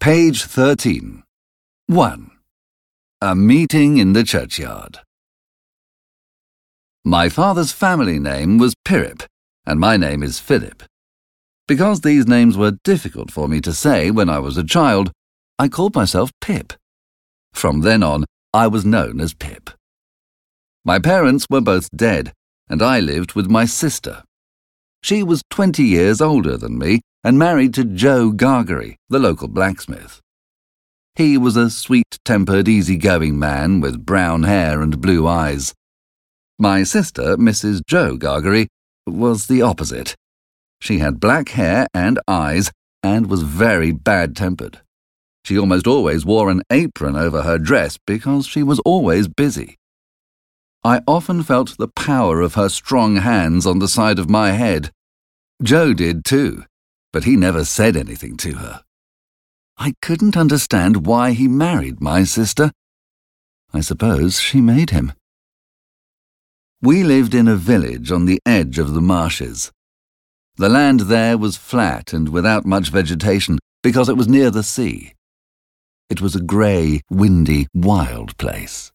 Page 13. 1. A meeting in the churchyard. My father's family name was Pirrip, and my name is Philip. Because these names were difficult for me to say when I was a child, I called myself Pip. From then on, I was known as Pip. My parents were both dead, and I lived with my sister. She was 20 years older than me and married to Joe Gargery, the local blacksmith. He was a sweet-tempered, easy-going man with brown hair and blue eyes. My sister, Mrs. Joe Gargery, was the opposite. She had black hair and eyes and was very bad-tempered. She almost always wore an apron over her dress because she was always busy. I often felt the power of her strong hands on the side of my head. Joe did too, but he never said anything to her. I couldn't understand why he married my sister. I suppose she made him. We lived in a village on the edge of the marshes. The land there was flat and without much vegetation because it was near the sea. It was a grey, windy, wild place.